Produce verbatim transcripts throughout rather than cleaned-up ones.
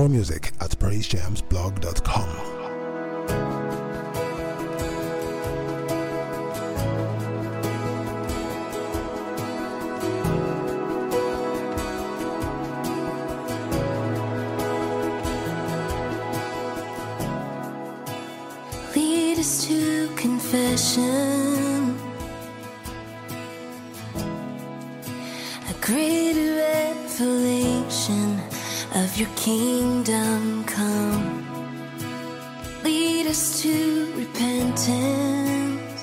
more music at praise jams blog dot com. Lead us to confession, a greater revelation of your kingdom come. Lead us to repentance.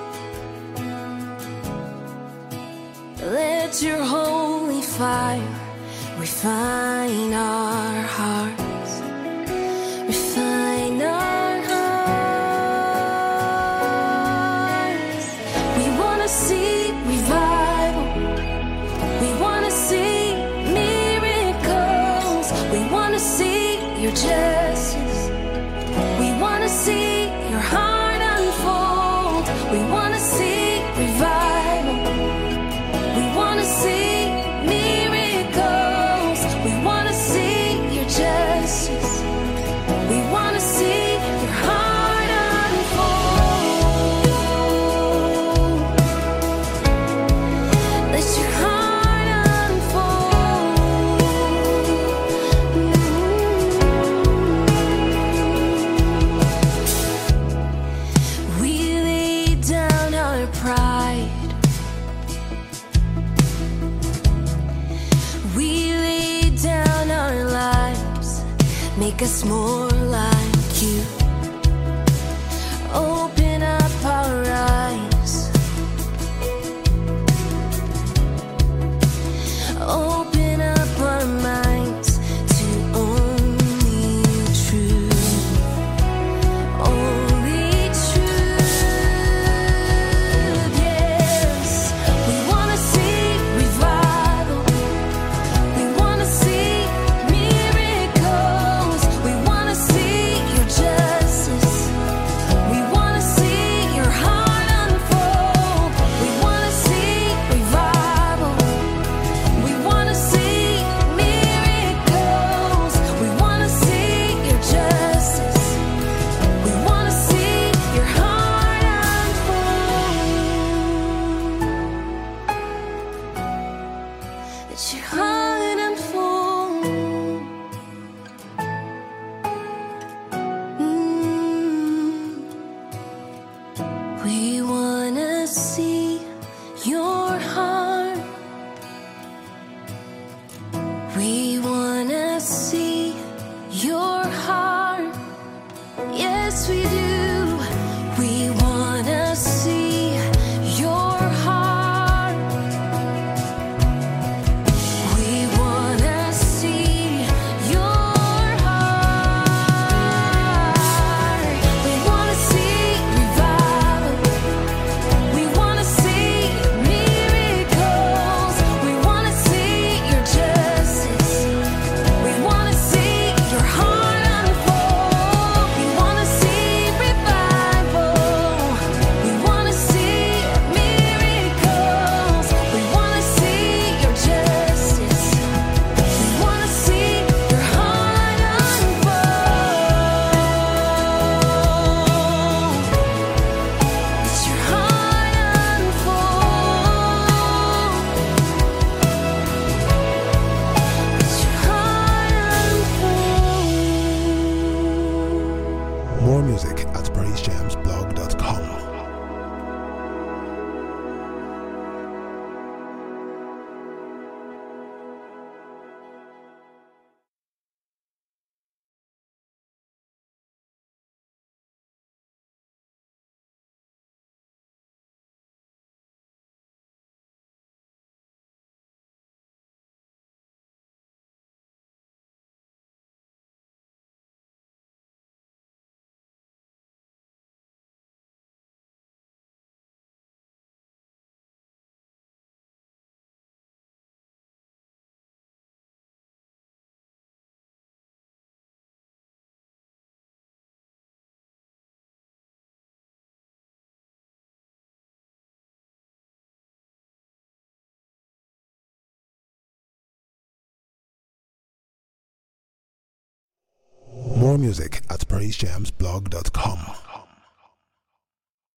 Let your holy fire refine our hearts, refine our hearts. We want to see revival. We want to see miracles. We want to see your justice. We want to see your heart unfold. We want to see revival. We want to see miracles. We want to see your justice. We want to see your heart unfold. Let your heart unfold. We lay down our pride. We lay down our lives. Make us more like you. Open up our eyes. Open up our minds to only truth. Only truth. Yes. We want to see revival. We want to see miracles. We want to see your justice. We want to see your heart unfold. We want to see revival. We want to see miracles. We want to see your justice. We want to see your heart unfold. Let your heart unfold. Mm. We want to see your heart. We want to see your heart. Yes, we do. We want to see your heart. We want to see your heart. We want to see revival. We want to see miracles. We want to see your justice. More music at praise jams blog dot com.